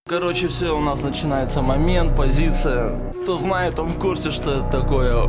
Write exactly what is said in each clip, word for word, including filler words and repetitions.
Короче, все, у нас начинается момент, позиция. Кто знает, он в курсе, что это такое.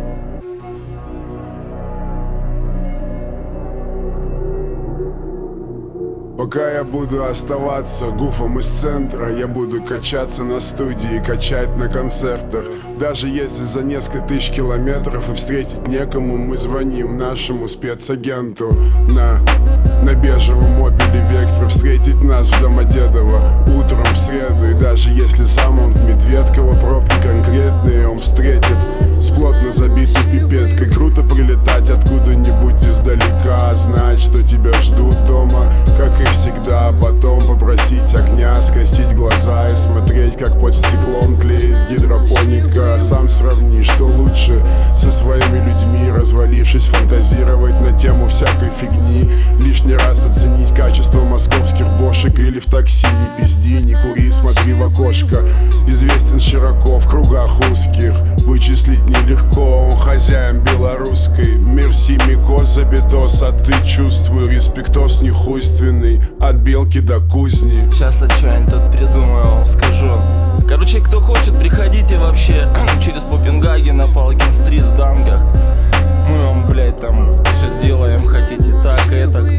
Пока я буду оставаться гуфом из центра, я буду качаться на студии, качать на концертах. Даже если за несколько тысяч километров и встретить некому, мы звоним нашему спецагенту на, на бежевом Opel Vectra. Встретить нас в Домодедово утром в среду. И даже если сам он в Медведково, пробки конкретные он встретит с плотно забитой пипеткой. Круто прилетать откуда-нибудь издалека, знать, что тебя ждут дома, как и всегда. Потом попросить огня, скосить глаза и смотреть, как под стеклом тлеет гидропоника. Сам сравни, что лучше со своими людьми, развалившись, фантазировать на тему всякой фигни. Лишний раз оценить качество московских бошек или в такси. Не пизди, не кури, смотри в окошко. Известен широко в кругах узких, вычислить нелегко, он хозяин белорусской. Мерси, микос, забитос, а ты чувствуй респектос нехуйственный, от белки до кузни. Сейчас я что-нибудь тут придумаю, вам скажу. Короче, кто хочет, приходите вообще через Попенгаген на Палкин-стрит в Данках. Мы вам, блядь, там все сделаем, хотите так и так.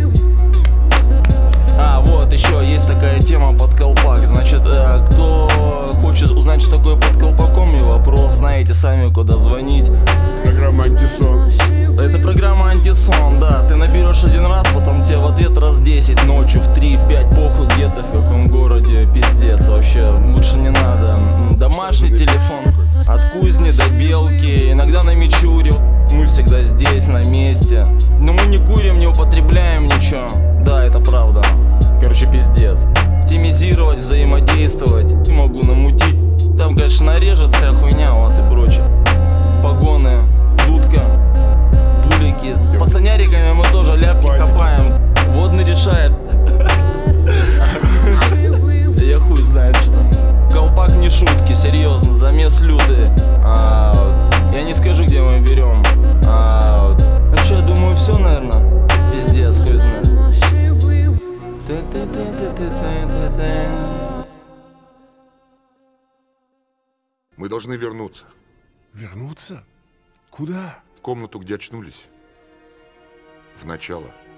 А, вот, еще есть такая тема под колпак. Значит, э, кто хочет узнать, что такое под колпаком, и вопрос, знаете сами, куда звонить. Программа антисон. Это программа антисон, да. Ты наберешь один раз, потом тебе в ответ раз десять ночью, в три, в пять, похуй где-то, в каком городе, пиздец вообще. Лучше не надо. Домашний телефон, от кузни до белки, иногда на Мичуре. Мы всегда здесь, на месте. Но мы не курим, не употребляем ничего. Да, это правда. Короче, пиздец. Оптимизировать, взаимодействовать. Могу намутить. Там, конечно, нарежет вся хуйня, вот и прочее. Погоны, дудка, булики. Пацаняриками мы тоже ляпки копаем. Водный решает. Я хуй знает, что там. Колпак не шутки, серьезно, замес лютый. А, я не скажу, где мы берем. А, ну что, я думаю, все, наверное. Пиздец, хуй знает. Мы должны вернуться. Вернуться? Куда? В комнату, где очнулись. В начало.